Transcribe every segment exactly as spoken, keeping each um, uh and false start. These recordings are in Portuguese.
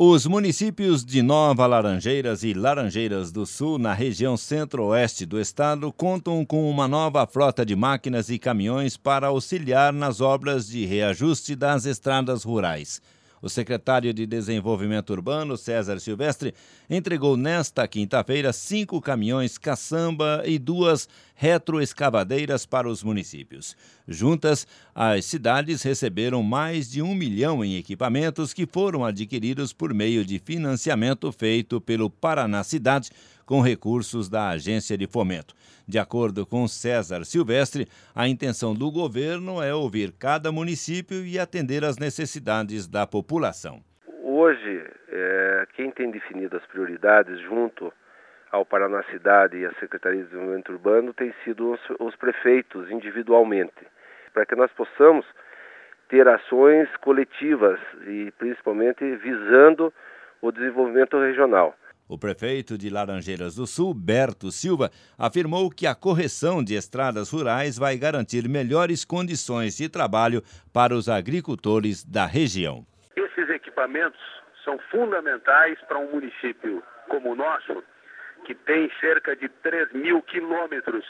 Os municípios de Nova Laranjeiras e Laranjeiras do Sul, na região centro-oeste do estado, contam com uma nova frota de máquinas e caminhões para auxiliar nas obras de reajuste das estradas rurais. O secretário de Desenvolvimento Urbano, César Silvestre, entregou nesta quinta-feira cinco caminhões caçamba e duas retroescavadeiras para os municípios. Juntas, as cidades receberam mais de um milhão em equipamentos que foram adquiridos por meio de financiamento feito pelo Paraná Cidade com recursos da Agência de Fomento. De acordo com César Silvestre, a intenção do governo é ouvir cada município e atender às necessidades da população. Hoje, é, quem tem definido as prioridades junto ao Paraná Cidade e à Secretaria de Desenvolvimento Urbano tem sido os, os prefeitos individualmente, para que nós possamos ter ações coletivas e principalmente visando o desenvolvimento regional. O prefeito de Laranjeiras do Sul, Berto Silva, afirmou que a correção de estradas rurais vai garantir melhores condições de trabalho para os agricultores da região. Esses equipamentos são fundamentais para um município como o nosso, que tem cerca de três mil quilômetros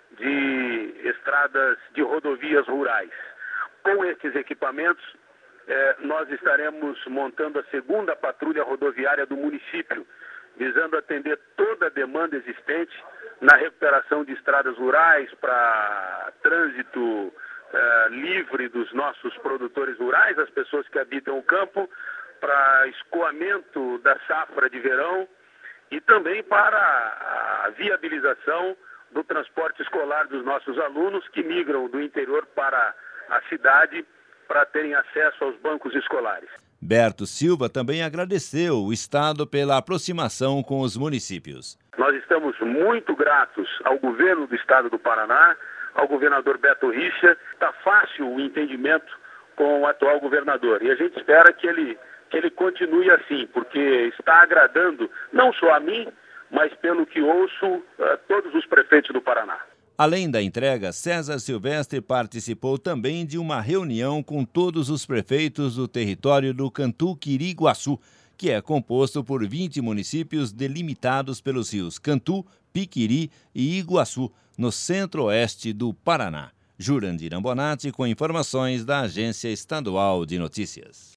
de estradas de rodovias rurais. Com esses equipamentos, eh, nós estaremos montando a segunda patrulha rodoviária do município, visando atender toda a demanda existente na recuperação de estradas rurais para trânsito eh, livre dos nossos produtores rurais, as pessoas que habitam o campo, para escoamento da safra de verão e também para a viabilização do transporte escolar dos nossos alunos que migram do interior para a cidade para terem acesso aos bancos escolares. Berto Silva também agradeceu o Estado pela aproximação com os municípios. Nós estamos muito gratos ao governo do Estado do Paraná, ao governador Beto Richa. Está fácil o entendimento com o atual governador e a gente espera que ele, que ele continue assim, porque está agradando não só a mim, mas pelo que ouço, a todos os prefeitos do Paraná. Além da entrega, César Silvestre participou também de uma reunião com todos os prefeitos do território do Cantu Quiriguaçu, que é composto por vinte municípios delimitados pelos rios Cantu, Piquiri e Iguaçu, no centro-oeste do Paraná. Jurandir Ambonati com informações da Agência Estadual de Notícias.